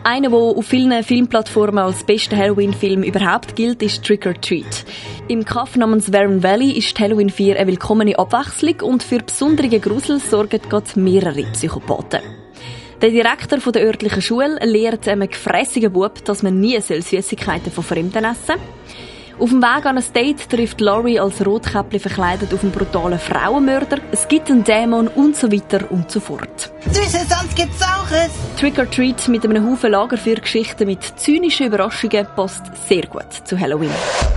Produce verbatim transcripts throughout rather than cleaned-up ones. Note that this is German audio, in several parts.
Einer, der auf vielen Filmplattformen als bester Halloween-Film überhaupt gilt, ist Trick or Treat. Im Kaff namens Warren Valley ist Halloween vier eine willkommene Abwechslung und für besondere Grusel sorgen gerade mehrere Psychopathen. Der Direktor der örtlichen Schule lehrt einem gefrässigen Bub, dass man nie Süßigkeiten von Fremden essen soll. Auf dem Weg an ein Date trifft Laurie als Rotkäppli verkleidet auf einen brutalen Frauenmörder. Es gibt einen Dämon und so weiter und so fort. Süße, sonst gibt's Saures. Trick or Treat mit einem Haufen Lagerfeuergeschichten mit zynischen Überraschungen passt sehr gut zu Halloween.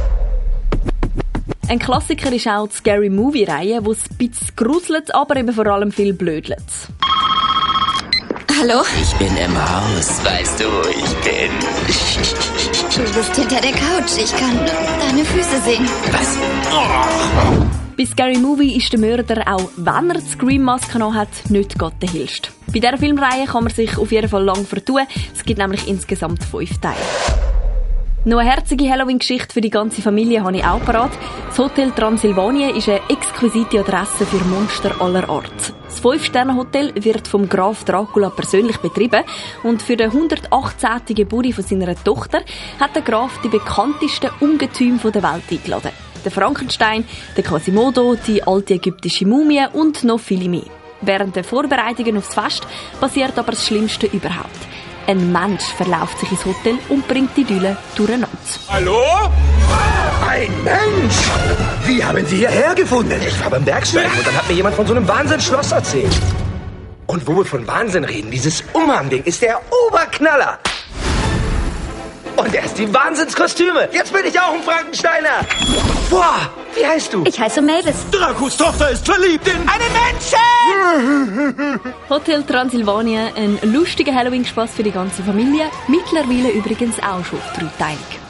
Ein Klassiker ist auch die Scary Movie-Reihe, wo es ein bisschen gruselt, aber eben vor allem viel blödelt. Hallo? Ich bin im Haus. Weißt du, wo ich bin? Du bist hinter der Couch. Ich kann deine Füße sehen. Was? Oh. Bei Scary Movie ist der Mörder, auch wenn er die Scream-Maske noch hat, nicht Gott der Hillste. Bei dieser Filmreihe kann man sich auf jeden Fall lang vertun. Es gibt nämlich insgesamt fünf Teile. Noch eine herzige Halloween-Geschichte für die ganze Familie habe ich auch parat. Das Hotel Transylvanien ist eine exquisite Adresse für Monster aller Art. Das fünf-Sterne-Hotel wird vom Graf Dracula persönlich betrieben und für den hundertachtzehnten Geburtstag von seiner Tochter hat der Graf die bekanntesten Ungetüme der Welt eingeladen. Den Frankenstein, den Quasimodo, die alte ägyptische Mumie und noch viele mehr. Während der Vorbereitungen aufs Fest passiert aber das Schlimmste überhaupt. Ein Mensch verläuft sich ins Hotel und bringt die Dülle durcheinander. Hallo? Ein Mensch! Wie haben Sie hierher gefunden? Ich war beim Bergsteigen und dann hat mir jemand von so einem Wahnsinnsschloss erzählt. Und wo wir von Wahnsinn reden, dieses Umhang-Ding ist der Oberknaller. Und er ist die Wahnsinnskostüme. Jetzt bin ich auch ein Frankensteiner. Boah, wie heißt du? Ich heiße Mavis. Dracos Tochter ist verliebt in einen Menschen! Hotel Transylvanien, ein lustiger Halloween-Spaß für die ganze Familie. Mittlerweile übrigens auch schon dreiteilig.